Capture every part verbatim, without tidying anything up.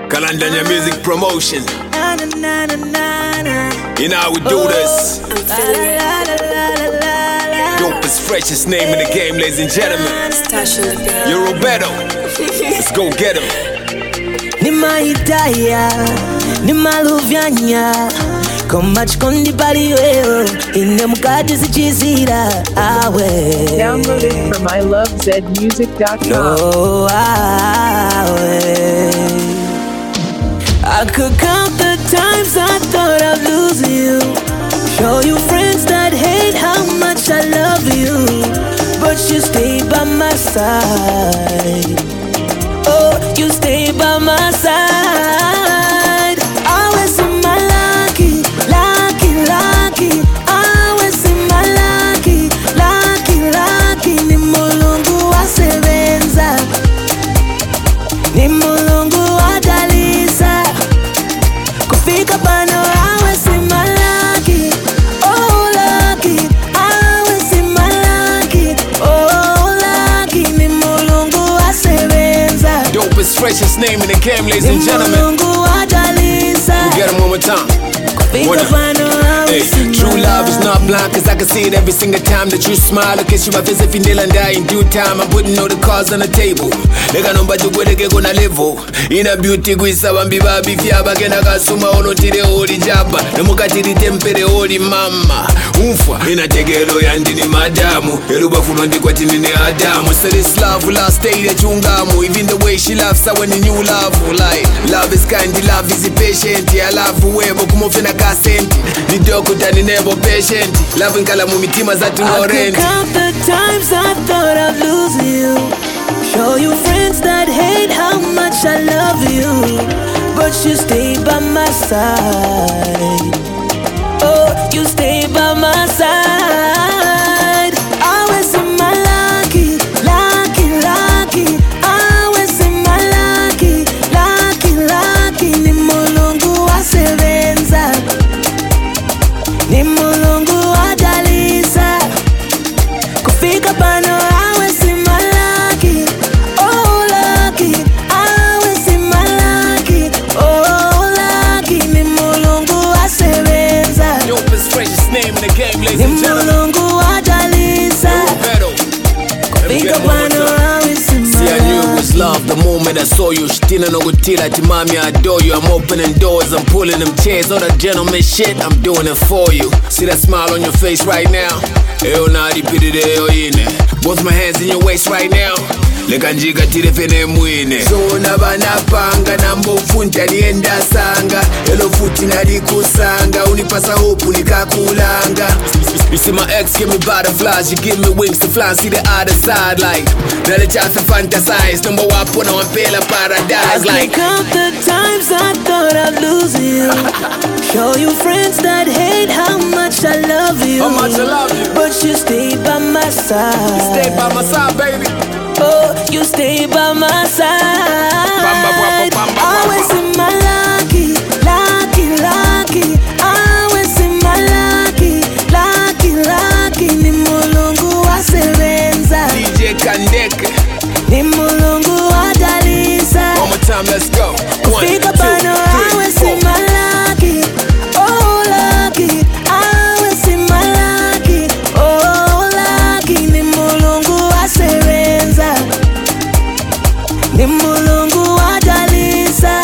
Kalandanya Music Promotion. Na, na, na, na, na, na. You know how we do this. I'm feeling it. Dopest, freshest name in the game, ladies and gentlemen. Stash on the beat. You're Roberto. Let's go get him. Ni mahitaya, ni maluvyanya Koma chikondi pali wewe Ine mukati sichizira awe Download it from I love zed music dot com. No awe I could count the times I thought I'd lose you Show you friends that hate how much I love you But you stay by my side Oh, you stay by my side Always in my lucky, lucky, lucky Always in my lucky, lucky, lucky Ni mulungu wa sebenza Ni mulungu wa dalisa Kufika pano always in my lucky Oh, lucky Always in my lucky Oh, lucky Ni mulungu wa sebenza Dopest, freshest name in the game, ladies and gentlemen. We get him one more time. One time. Hey, true love is not blind, cause I can see it every single time that you smile. I kiss you my face if you kneel and die in due time. I'm putting all the cards on the table. Lega nomba jukweleke kuna level. Ina beauty gwisa wambi babi fiaba kena kasuma ono tire oli jaba. Namuka tiri tempere oli mama. Umfa, ina tegelo yandini madamu. Eluba funondi kwa tinini adamu. So this love will last stay the chungamu. Even the way she laughs, I when the new love like. Love is kind, love is patient. I love webo kumofena kasenti. Ni doko tani nebo patient. Love nkala mumitima za tunorenti. I could count the times I thought I'd lose you Show you friends that hate how much I love you But you stay by my side Oh, you stay by my side Always in my lucky, lucky, lucky Always in my lucky, lucky, lucky Ni mulungu wa sebenza Ni mulungu wa dalisa Kufika pano always in my lucky Oh lucky Always in my lucky Oh lucky Ni mulungu wa sebenza Dopest, freshest name in the game, ladies Ni and gentlemen. mulungu wa dalisa Roberto. Kufika pano always in my See, I knew it was love the moment I saw you. Shtina no gutila timami, I adore you. I'm opening doors, I'm pulling them chairs. All that gentleman shit, I'm doing it for you. See that smile on your face right now? Eyo nadi pidide eyo ine. Both my hands in your waist right now. Leka njika tire fene mwine. So nabanapanga nambo funja nienda sanga. Elo futi nadi kusanga. Unipasa hopu nikakulanga. You see my ex give me butterflies. You give me wings to fly and see the other side like. Now the child for fantasize. Number one put on Bella Paradise I like. can count the times I thought I'd lose you Show you friends that hate how much I love you How much I love you. But you stay by my side Stay by my side, baby. Oh, you stay by my side Bamba, bamba, bamba, Always bamba. in my lucky, lucky, lucky Always in my lucky, lucky, lucky Ni mulungu wa sebenza D J Kandeke. Ni mulungu wa dalisa One more time, let's go. One, two, Kufika pano always three, in four. my lucky Oh lucky Always in my lucky Oh lucky Ni mulungu wa sebenza Ni mulungu wa dalisa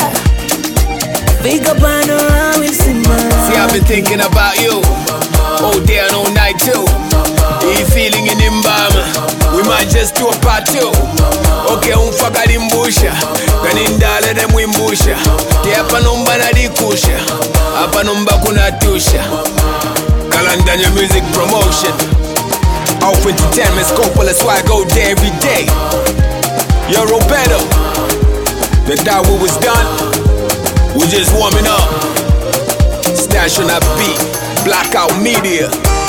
Kufika pano always in my lucky See, I've been thinking about you all day and all night too. Are you feeling in environment? We might just do a part two. Okay, umfaka limbusha kanindala ne mwimbusha ti hapa nomba nalikusha hapa nomba kunatusha. Kalandanya Music Promotion. Off entertainment scope, well, that's why I go there every day. Yo, Roberto. They thought we was done. We just warming up. Stash on that beat. Blackout Media.